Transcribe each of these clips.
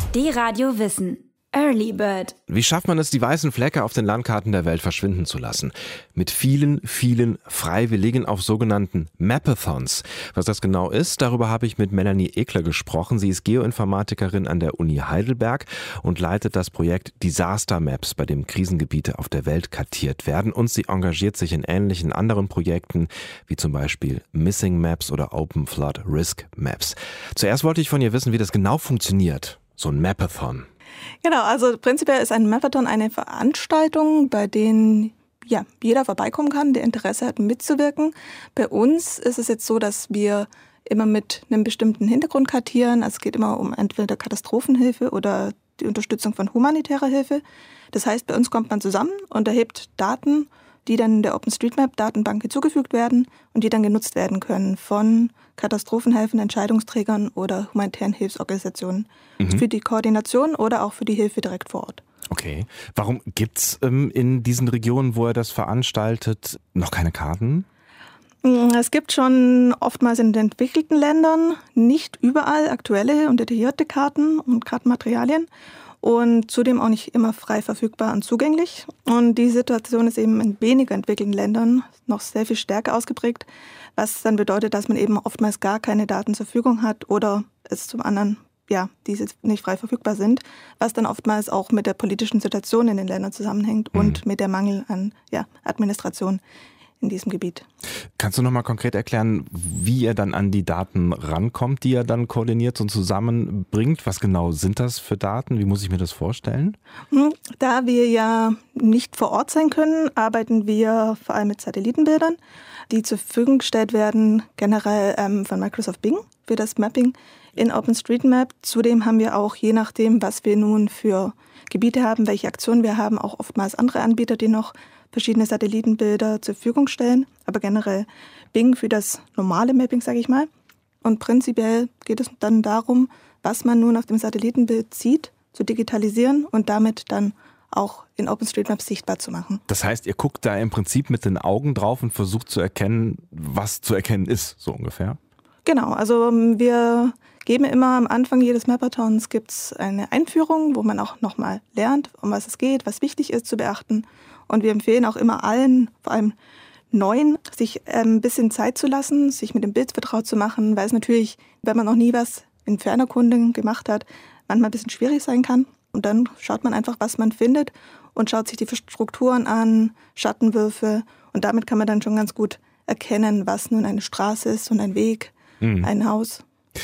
D-Radio Wissen. Early Bird. Wie schafft man es, die weißen Flecke auf den Landkarten der Welt verschwinden zu lassen? Mit vielen, vielen Freiwilligen auf sogenannten Mapathons. Was das genau ist, darüber habe ich mit Melanie Ekle gesprochen. Sie ist Geoinformatikerin an der Uni Heidelberg und leitet das Projekt Disaster Maps, bei dem Krisengebiete auf der Welt kartiert werden. Und sie engagiert sich in ähnlichen anderen Projekten, wie zum Beispiel Missing Maps oder Open Flood Risk Maps. Zuerst wollte ich von ihr wissen, wie das genau funktioniert, so ein Mapathon. Genau, also prinzipiell ist ein Mapathon eine Veranstaltung, bei denen jeder vorbeikommen kann, der Interesse hat, mitzuwirken. Bei uns ist es jetzt so, dass wir immer mit einem bestimmten Hintergrund kartieren. Also es geht immer um entweder Katastrophenhilfe oder die Unterstützung von humanitärer Hilfe. Das heißt, bei uns kommt man zusammen und erhebt Daten, die dann der OpenStreetMap-Datenbank hinzugefügt werden und die dann genutzt werden können von Katastrophenhelfenden, Entscheidungsträgern oder humanitären Hilfsorganisationen für die Koordination oder auch für die Hilfe direkt vor Ort. Okay. Warum gibt's in diesen Regionen, wo er das veranstaltet, noch keine Karten? Es gibt schon oftmals in den entwickelten Ländern nicht überall aktuelle und detaillierte Karten und Kartenmaterialien. Und zudem auch nicht immer frei verfügbar und zugänglich. Und die Situation ist eben in weniger entwickelten Ländern noch sehr viel stärker ausgeprägt, was dann bedeutet, dass man eben oftmals gar keine Daten zur Verfügung hat oder es zum anderen, diese nicht frei verfügbar sind, was dann oftmals auch mit der politischen Situation in den Ländern zusammenhängt und mit der Mangel an Administration in diesem Gebiet. Kannst du nochmal konkret erklären, wie ihr dann an die Daten rankommt, die ihr dann koordiniert und zusammenbringt? Was genau sind das für Daten? Wie muss ich mir das vorstellen? Da wir ja nicht vor Ort sein können, arbeiten wir vor allem mit Satellitenbildern, die zur Verfügung gestellt werden, generell von Microsoft Bing für das Mapping in OpenStreetMap. Zudem haben wir auch, je nachdem, was wir nun für Gebiete haben, welche Aktionen wir haben, auch oftmals andere Anbieter, die noch verschiedene Satellitenbilder zur Verfügung stellen, aber generell Bing für das normale Mapping, sage ich mal. Und prinzipiell geht es dann darum, was man nun auf dem Satellitenbild sieht, zu digitalisieren und damit dann auch in OpenStreetMap sichtbar zu machen. Das heißt, ihr guckt da im Prinzip mit den Augen drauf und versucht zu erkennen, was zu erkennen ist, so ungefähr? Genau, also wir geben immer am Anfang jedes Mapathons gibt's eine Einführung, wo man auch nochmal lernt, um was es geht, was wichtig ist zu beachten. Und wir empfehlen auch immer allen, vor allem Neuen, sich ein bisschen Zeit zu lassen, sich mit dem Bild vertraut zu machen, weil es natürlich, wenn man noch nie was in Fernerkundung gemacht hat, manchmal ein bisschen schwierig sein kann. Und dann schaut man einfach, was man findet und schaut sich die Strukturen an, Schattenwürfe. Und damit kann man dann schon ganz gut erkennen, was nun eine Straße ist und ein Weg, ein Haus.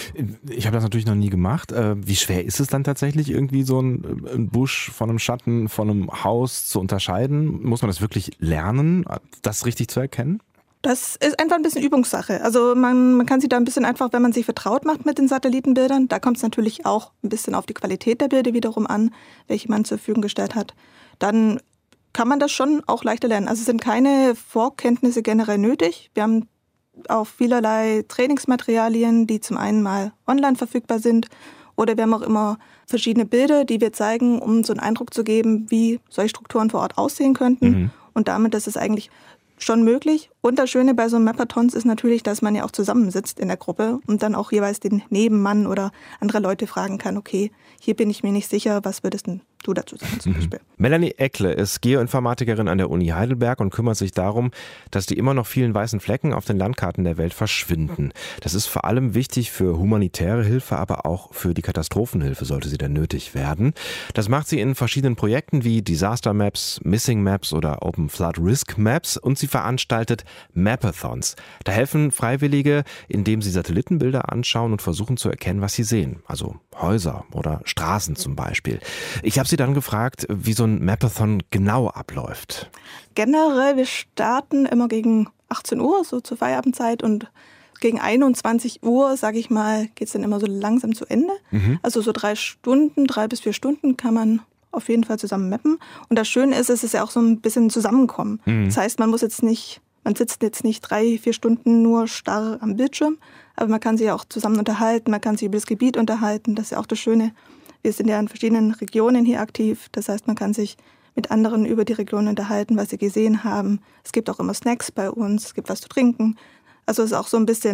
Ich habe das natürlich noch nie gemacht. Wie schwer ist es dann tatsächlich, irgendwie so ein Busch von einem Schatten, von einem Haus zu unterscheiden? Muss man das wirklich lernen, das richtig zu erkennen? Das ist einfach ein bisschen Übungssache. Also man kann sich da ein bisschen einfach, wenn man sich vertraut macht mit den Satellitenbildern, da kommt es natürlich auch ein bisschen auf die Qualität der Bilder wiederum an, welche man zur Verfügung gestellt hat. Dann kann man das schon auch leichter lernen. Also es sind keine Vorkenntnisse generell nötig. Wir haben auch vielerlei Trainingsmaterialien, die zum einen mal online verfügbar sind, oder wir haben auch immer verschiedene Bilder, die wir zeigen, um so einen Eindruck zu geben, wie solche Strukturen vor Ort aussehen könnten. Und damit ist es eigentlich schon möglich. Und das Schöne bei so einem Mapathons ist natürlich, dass man ja auch zusammensitzt in der Gruppe und dann auch jeweils den Nebenmann oder andere Leute fragen kann, okay, hier bin ich mir nicht sicher, was würdest denn du dazu sagen zum Beispiel? Melanie Ekle ist Geoinformatikerin an der Uni Heidelberg und kümmert sich darum, dass die immer noch vielen weißen Flecken auf den Landkarten der Welt verschwinden. Das ist vor allem wichtig für humanitäre Hilfe, aber auch für die Katastrophenhilfe, sollte sie denn nötig werden. Das macht sie in verschiedenen Projekten wie Disaster Maps, Missing Maps oder Open Flood Risk Maps und sie veranstaltet Mapathons. Da helfen Freiwillige, indem sie Satellitenbilder anschauen und versuchen zu erkennen, was sie sehen. Also Häuser oder Straßen zum Beispiel. Ich habe sie dann gefragt, wie so ein Mapathon genau abläuft. Generell, wir starten immer gegen 18 Uhr, so zur Feierabendzeit, und gegen 21 Uhr, sage ich mal, geht es dann immer so langsam zu Ende. Also so 3 bis 4 Stunden kann man auf jeden Fall zusammen mappen. Und das Schöne ist, es ist ja auch so ein bisschen Zusammenkommen. Das heißt, man sitzt jetzt nicht 3, 4 Stunden nur starr am Bildschirm, aber man kann sich auch zusammen unterhalten, man kann sich über das Gebiet unterhalten. Das ist ja auch das Schöne. Wir sind ja in verschiedenen Regionen hier aktiv. Das heißt, man kann sich mit anderen über die Region unterhalten, was sie gesehen haben. Es gibt auch immer Snacks bei uns, es gibt was zu trinken. Also es ist auch so ein bisschen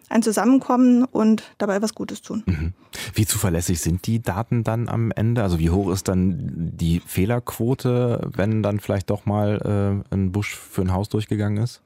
ein Zusammenkommen und dabei was Gutes tun. Wie zuverlässig sind die Daten dann am Ende? Also wie hoch ist dann die Fehlerquote, wenn dann vielleicht doch mal ein Busch für ein Haus durchgegangen ist?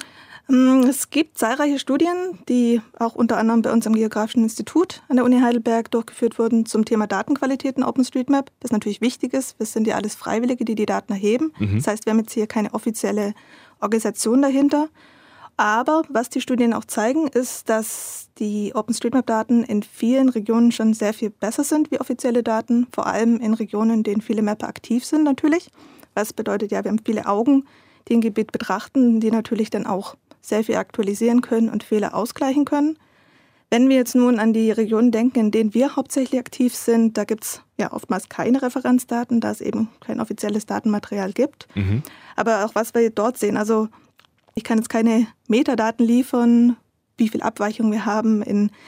Es gibt zahlreiche Studien, die auch unter anderem bei uns am Geografischen Institut an der Uni Heidelberg durchgeführt wurden zum Thema Datenqualität in OpenStreetMap, das natürlich wichtig ist. Wir sind ja alles Freiwillige, die die Daten erheben. Das heißt, wir haben jetzt hier keine offizielle Organisation dahinter. Aber was die Studien auch zeigen, ist, dass die OpenStreetMap-Daten in vielen Regionen schon sehr viel besser sind wie offizielle Daten, vor allem in Regionen, in denen viele Mapper aktiv sind natürlich. Was bedeutet ja, wir haben viele Augen, die ein Gebiet betrachten, die natürlich dann auch sehr viel aktualisieren können und Fehler ausgleichen können. Wenn wir jetzt nun an die Regionen denken, in denen wir hauptsächlich aktiv sind, da gibt es ja oftmals keine Referenzdaten, da es eben kein offizielles Datenmaterial gibt. Aber auch was wir dort sehen, also ich kann jetzt keine Metadaten liefern, wie viel Abweichung wir haben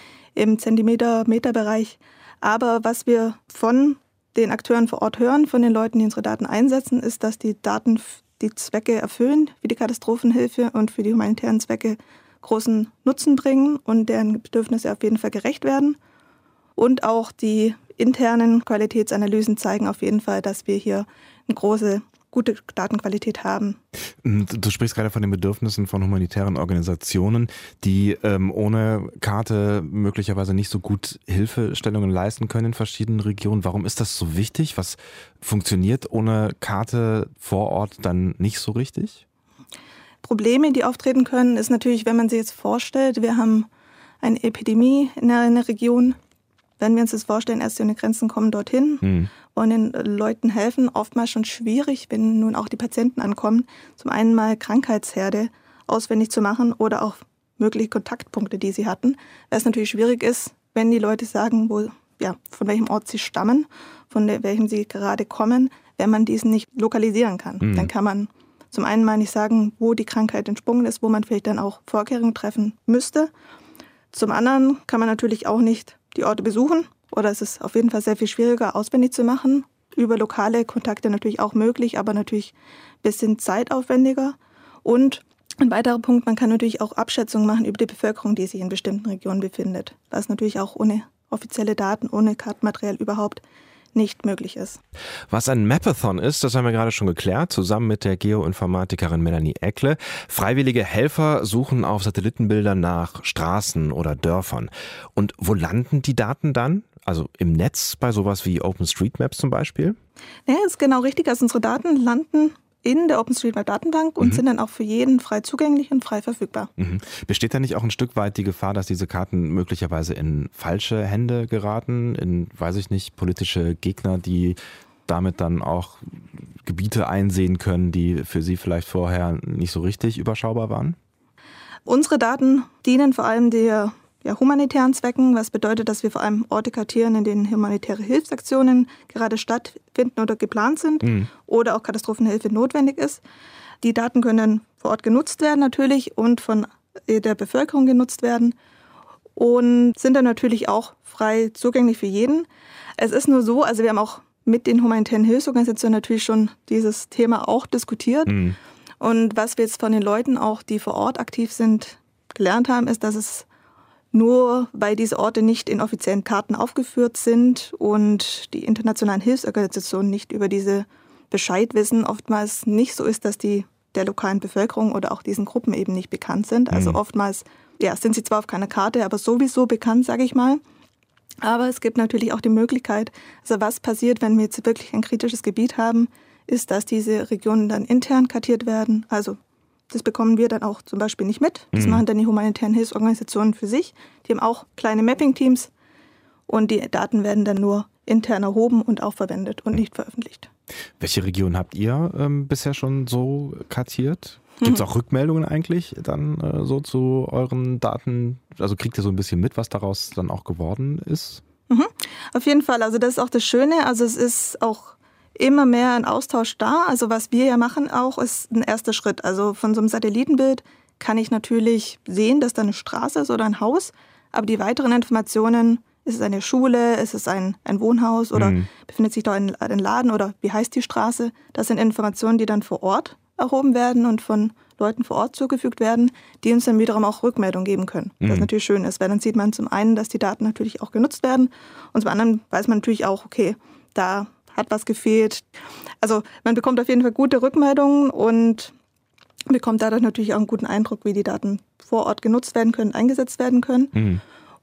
im Zentimeter-Meter-Bereich. Aber was wir von den Akteuren vor Ort hören, von den Leuten, die unsere Daten einsetzen, ist, dass die Daten die Zwecke erfüllen, wie die Katastrophenhilfe und für die humanitären Zwecke großen Nutzen bringen und deren Bedürfnisse auf jeden Fall gerecht werden. Und auch die internen Qualitätsanalysen zeigen auf jeden Fall, dass wir hier eine große, gute Datenqualität haben. Du sprichst gerade von den Bedürfnissen von humanitären Organisationen, die ohne Karte möglicherweise nicht so gut Hilfestellungen leisten können in verschiedenen Regionen. Warum ist das so wichtig? Was funktioniert ohne Karte vor Ort dann nicht so richtig? Probleme, die auftreten können, ist natürlich, wenn man sich jetzt vorstellt, wir haben eine Epidemie in einer Region. Wenn wir uns das vorstellen, Ärzte ohne Grenzen kommen dorthin und den Leuten helfen, oftmals schon schwierig, wenn nun auch die Patienten ankommen, zum einen mal Krankheitsherde auswendig zu machen oder auch mögliche Kontaktpunkte, die sie hatten. Weil es natürlich schwierig ist, wenn die Leute sagen, von welchem Ort sie stammen, von welchem sie gerade kommen, wenn man diesen nicht lokalisieren kann. Dann kann man zum einen mal nicht sagen, wo die Krankheit entsprungen ist, wo man vielleicht dann auch Vorkehrungen treffen müsste. Zum anderen kann man natürlich auch nicht die Orte besuchen oder es ist auf jeden Fall sehr viel schwieriger auswendig zu machen. Über lokale Kontakte natürlich auch möglich, aber natürlich ein bisschen zeitaufwendiger. Und ein weiterer Punkt, man kann natürlich auch Abschätzungen machen über die Bevölkerung, die sich in bestimmten Regionen befindet. Was natürlich auch ohne offizielle Daten, ohne Kartenmaterial überhaupt nicht möglich ist. Was ein Mapathon ist, das haben wir gerade schon geklärt, zusammen mit der Geoinformatikerin Melanie Eckle. Freiwillige Helfer suchen auf Satellitenbildern nach Straßen oder Dörfern. Und wo landen die Daten dann? Also im Netz bei sowas wie OpenStreetMaps zum Beispiel? Ja, das ist genau richtig. Also unsere Daten landen in der OpenStreetMap-Datenbank und sind dann auch für jeden frei zugänglich und frei verfügbar. Besteht da nicht auch ein Stück weit die Gefahr, dass diese Karten möglicherweise in falsche Hände geraten, in, weiß ich nicht, politische Gegner, die damit dann auch Gebiete einsehen können, die für sie vielleicht vorher nicht so richtig überschaubar waren? Unsere Daten dienen vor allem der humanitären Zwecken, was bedeutet, dass wir vor allem Orte kartieren, in denen humanitäre Hilfsaktionen gerade stattfinden oder geplant sind oder auch Katastrophenhilfe notwendig ist. Die Daten können vor Ort genutzt werden natürlich und von der Bevölkerung genutzt werden und sind dann natürlich auch frei zugänglich für jeden. Es ist nur so, also wir haben auch mit den humanitären Hilfsorganisationen natürlich schon dieses Thema auch diskutiert. Und was wir jetzt von den Leuten auch, die vor Ort aktiv sind, gelernt haben, ist, dass es nur weil diese Orte nicht in offiziellen Karten aufgeführt sind und die internationalen Hilfsorganisationen nicht über diese Bescheid wissen, oftmals nicht so ist, dass die der lokalen Bevölkerung oder auch diesen Gruppen eben nicht bekannt sind. Also oftmals sind sie zwar auf keiner Karte, aber sowieso bekannt, sage ich mal. Aber es gibt natürlich auch die Möglichkeit, also was passiert, wenn wir jetzt wirklich ein kritisches Gebiet haben, ist, dass diese Regionen dann intern kartiert werden. Also das bekommen wir dann auch zum Beispiel nicht mit. Das machen dann die humanitären Hilfsorganisationen für sich. Die haben auch kleine Mapping-Teams und die Daten werden dann nur intern erhoben und auch verwendet und nicht veröffentlicht. Welche Region habt ihr bisher schon so kartiert? Gibt es auch Rückmeldungen eigentlich dann so zu euren Daten? Also kriegt ihr so ein bisschen mit, was daraus dann auch geworden ist? Auf jeden Fall. Also das ist auch das Schöne. Also es ist auch immer mehr ein Austausch da. Also was wir ja machen auch, ist ein erster Schritt. Also von so einem Satellitenbild kann ich natürlich sehen, dass da eine Straße ist oder ein Haus. Aber die weiteren Informationen, ist es eine Schule, ist es ein Wohnhaus oder befindet sich da ein Laden oder wie heißt die Straße? Das sind Informationen, die dann vor Ort erhoben werden und von Leuten vor Ort zugefügt werden, die uns dann wiederum auch Rückmeldung geben können. Was natürlich schön ist, weil dann sieht man zum einen, dass die Daten natürlich auch genutzt werden und zum anderen weiß man natürlich auch, okay, da hat was gefehlt. Also man bekommt auf jeden Fall gute Rückmeldungen und bekommt dadurch natürlich auch einen guten Eindruck, wie die Daten vor Ort genutzt werden können, eingesetzt werden können.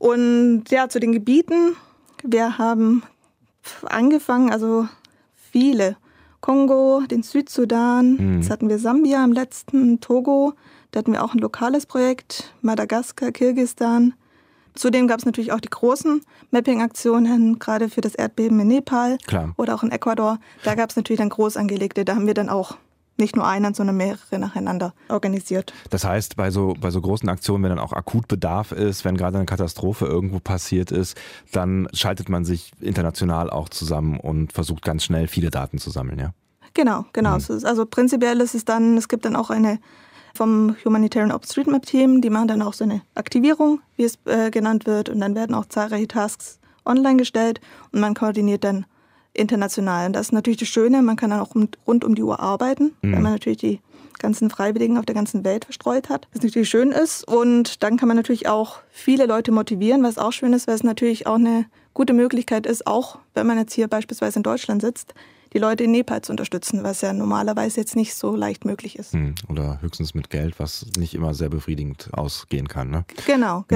Und ja, zu den Gebieten. Wir haben angefangen, also viele. Kongo, den Südsudan, jetzt hatten wir Sambia im letzten, Togo, da hatten wir auch ein lokales Projekt, Madagaskar, Kirgisistan. Zudem gab es natürlich auch die großen Mapping-Aktionen, gerade für das Erdbeben in Nepal. Klar. Oder auch in Ecuador. Da gab es natürlich dann groß angelegte, da haben wir dann auch nicht nur einen, sondern mehrere nacheinander organisiert. Das heißt, bei so großen Aktionen, wenn dann auch akut Bedarf ist, wenn gerade eine Katastrophe irgendwo passiert ist, dann schaltet man sich international auch zusammen und versucht ganz schnell viele Daten zu sammeln, ja? Genau. Also prinzipiell ist es dann, es gibt dann auch eine vom Humanitarian OpenStreetMap Team, die machen dann auch so eine Aktivierung, wie es genannt wird, und dann werden auch zahlreiche Tasks online gestellt und man koordiniert dann international. Und das ist natürlich das Schöne, man kann dann auch rund um die Uhr arbeiten, weil man natürlich die ganzen Freiwilligen auf der ganzen Welt verstreut hat, was natürlich schön ist. Und dann kann man natürlich auch viele Leute motivieren, was auch schön ist, weil es natürlich auch eine gute Möglichkeit ist, auch wenn man jetzt hier beispielsweise in Deutschland sitzt, die Leute in Nepal zu unterstützen, was ja normalerweise jetzt nicht so leicht möglich ist. Oder höchstens mit Geld, was nicht immer sehr befriedigend ausgehen kann, ne? Genau.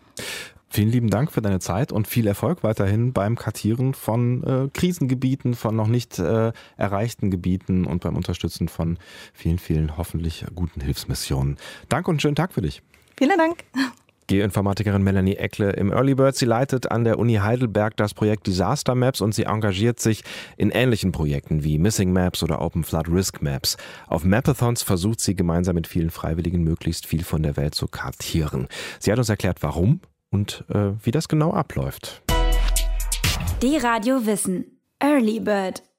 Vielen lieben Dank für deine Zeit und viel Erfolg weiterhin beim Kartieren von Krisengebieten, von noch nicht erreichten Gebieten und beim Unterstützen von vielen, vielen hoffentlich guten Hilfsmissionen. Danke und schönen Tag für dich. Vielen Dank. Geoinformatikerin Melanie Eckle im Early Bird. Sie leitet an der Uni Heidelberg das Projekt Disaster Maps und sie engagiert sich in ähnlichen Projekten wie Missing Maps oder Open Flood Risk Maps. Auf Mapathons versucht sie gemeinsam mit vielen Freiwilligen möglichst viel von der Welt zu kartieren. Sie hat uns erklärt, warum und wie das genau abläuft. Die Radio Wissen. Early Bird.